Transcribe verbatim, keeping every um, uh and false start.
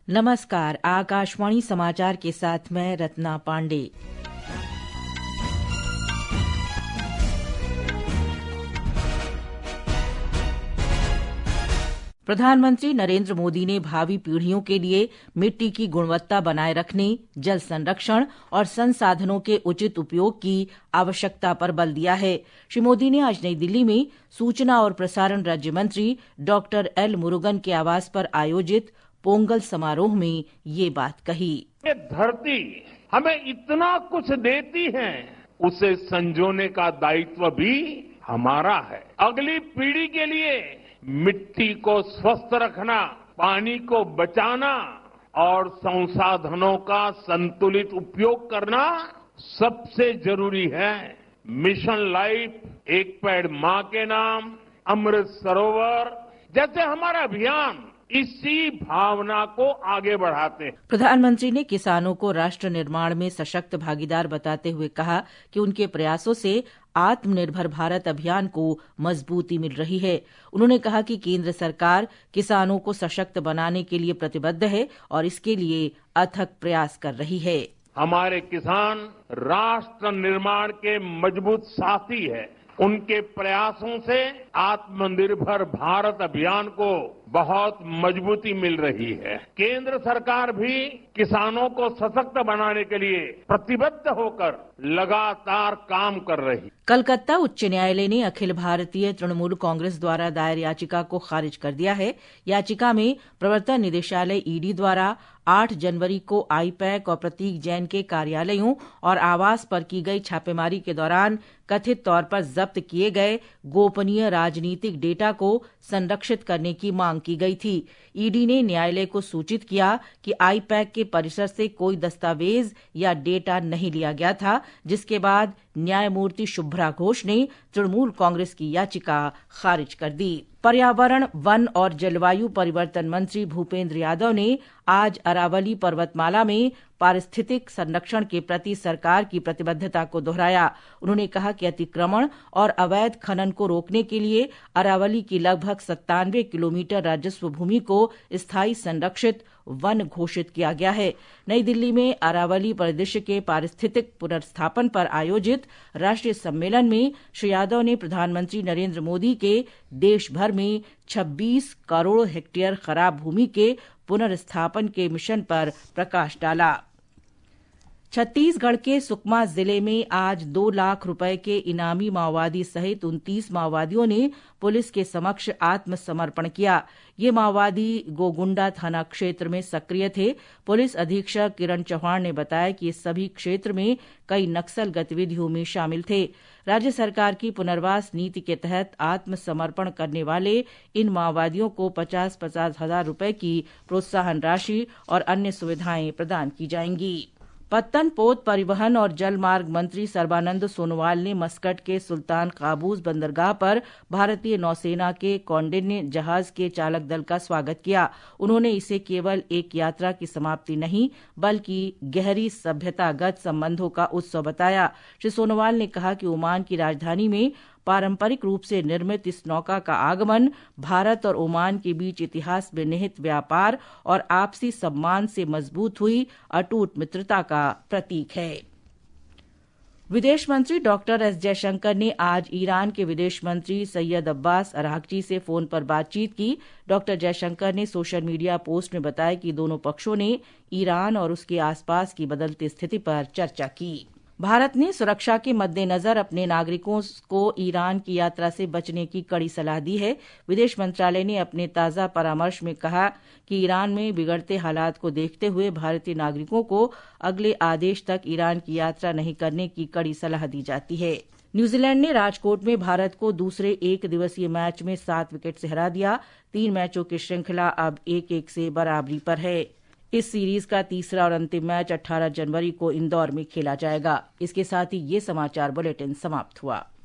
नमस्कार, आकाशवाणी समाचार के साथ मैं रत्ना पांडे। प्रधानमंत्री नरेंद्र मोदी ने भावी पीढ़ियों के लिए मिट्टी की गुणवत्ता बनाए रखने, जल संरक्षण और संसाधनों के उचित उपयोग की आवश्यकता पर बल दिया है। श्री मोदी ने आज नई दिल्ली में सूचना और प्रसारण राज्य मंत्री डॉक्टर एल मुरुगन के आवास पर आयोजित पोंगल समारोह में ये बात कही। ये धरती हमें इतना कुछ देती है, उसे संजोने का दायित्व भी हमारा है। अगली पीढ़ी के लिए मिट्टी को स्वस्थ रखना, पानी को बचाना और संसाधनों का संतुलित उपयोग करना सबसे जरूरी है। मिशन लाइफ, एक पेड़ मां के नाम, अमृत सरोवर जैसे हमारा अभियान इसी भावना को आगे बढ़ाते हैं। प्रधानमंत्री ने किसानों को राष्ट्र निर्माण में सशक्त भागीदार बताते हुए कहा कि उनके प्रयासों से आत्मनिर्भर भारत अभियान को मजबूती मिल रही है। उन्होंने कहा कि केंद्र सरकार किसानों को सशक्त बनाने के लिए प्रतिबद्ध है और इसके लिए अथक प्रयास कर रही है। हमारे किसान राष्ट्र निर्माण के मजबूत साथी है। उनके प्रयासों से आत्मनिर्भर भारत अभियान को बहुत मजबूती मिल रही है। केंद्र सरकार भी किसानों को सशक्त बनाने के लिए प्रतिबद्ध होकर लगातार काम कर रही है। कलकत्ता उच्च न्यायालय ने अखिल भारतीय तृणमूल कांग्रेस द्वारा दायर याचिका को खारिज कर दिया है। याचिका में प्रवर्तन निदेशालय ईडी द्वारा आठ जनवरी को आईपैक और प्रतीक जैन के कार्यालयों और आवास पर की गई छापेमारी के दौरान कथित तौर पर जब्त किए गए गोपनीय राजनीतिक डेटा को संरक्षित करने की मांग की गई थी। ईडी ने न्यायालय को सूचित किया कि आईपैक के परिसर से कोई दस्तावेज या डेटा नहीं लिया गया था, जिसके बाद न्यायमूर्ति शुभ्रा घोष ने तृणमूल कांग्रेस की याचिका खारिज कर दी। पर्यावरण, वन और जलवायु परिवर्तन मंत्री भूपेंद्र यादव ने आज अरावली पर्वतमाला में पारिस्थितिक संरक्षण के प्रति सरकार की प्रतिबद्धता को दोहराया। उन्होंने कहा कि अतिक्रमण और अवैध खनन को रोकने के लिए अरावली की लगभग सत्तानवे किलोमीटर राजस्व भूमि को स्थायी संरक्षित वन घोषित किया गया है। नई दिल्ली में अरावली परिदृश्य के पारिस्थितिक पुनर्स्थापन पर आयोजित राष्ट्रीय सम्मेलन में श्री यादव ने प्रधानमंत्री नरेंद्र मोदी के देश भर में छब्बीस करोड़ हेक्टेयर खराब भूमि के पुनर्स्थापन के मिशन पर प्रकाश डाला। छत्तीसगढ़ के सुकमा जिले में आज दो लाख रुपए के इनामी माओवादी सहित उनतीस माओवादियों ने पुलिस के समक्ष आत्मसमर्पण किया। ये माओवादी गोगुंडा थाना क्षेत्र में सक्रिय थे। पुलिस अधीक्षक किरण चौहान ने बताया कि इस सभी क्षेत्र में कई नक्सल गतिविधियों में शामिल थे। राज्य सरकार की पुनर्वास नीति के तहत आत्मसमर्पण करने वाले इन माओवादियों को पचास पचास हजार रुपए की प्रोत्साहन राशि और अन्य सुविधाएं प्रदान की जाएंगी। पत्तन पोत परिवहन और जल मार्ग मंत्री सर्बानंद सोनोवाल ने मस्कट के सुल्तान काबूस बंदरगाह पर भारतीय नौसेना के कौंडिन्य जहाज के चालक दल का स्वागत किया। उन्होंने इसे केवल एक यात्रा की समाप्ति नहीं बल्कि गहरी सभ्यतागत संबंधों का उत्सव बताया। श्री सोनोवाल ने कहा कि ओमान की राजधानी में पारंपरिक रूप से निर्मित इस नौका का आगमन भारत और ओमान के बीच इतिहास में निहित व्यापार और आपसी सम्मान से मजबूत हुई अटूट मित्रता का प्रतीक है। विदेश मंत्री डॉक्टर एस जयशंकर ने आज ईरान के विदेश मंत्री सैयद अब्बास अरागची से फोन पर बातचीत की। डॉक्टर जयशंकर ने सोशल मीडिया पोस्ट में बताया कि दोनों पक्षों ने ईरान और उसके आसपास की बदलती स्थिति पर चर्चा की। भारत ने सुरक्षा के मद्देनजर अपने नागरिकों को ईरान की यात्रा से बचने की कड़ी सलाह दी है। विदेश मंत्रालय ने अपने ताज़ा परामर्श में कहा कि ईरान में बिगड़ते हालात को देखते हुए भारतीय नागरिकों को अगले आदेश तक ईरान की यात्रा नहीं करने की कड़ी सलाह दी जाती है। न्यूजीलैंड ने राजकोट में भारत को दूसरे एक दिवसीय मैच में सात विकेट से हरा दिया। तीन मैचों की श्रृंखला अब एक एक से बराबरी पर है। इस सीरीज का तीसरा और अंतिम मैच अठारह जनवरी को इंदौर में खेला जाएगा। इसके साथ ही ये समाचार बुलेटिन समाप्त हुआ।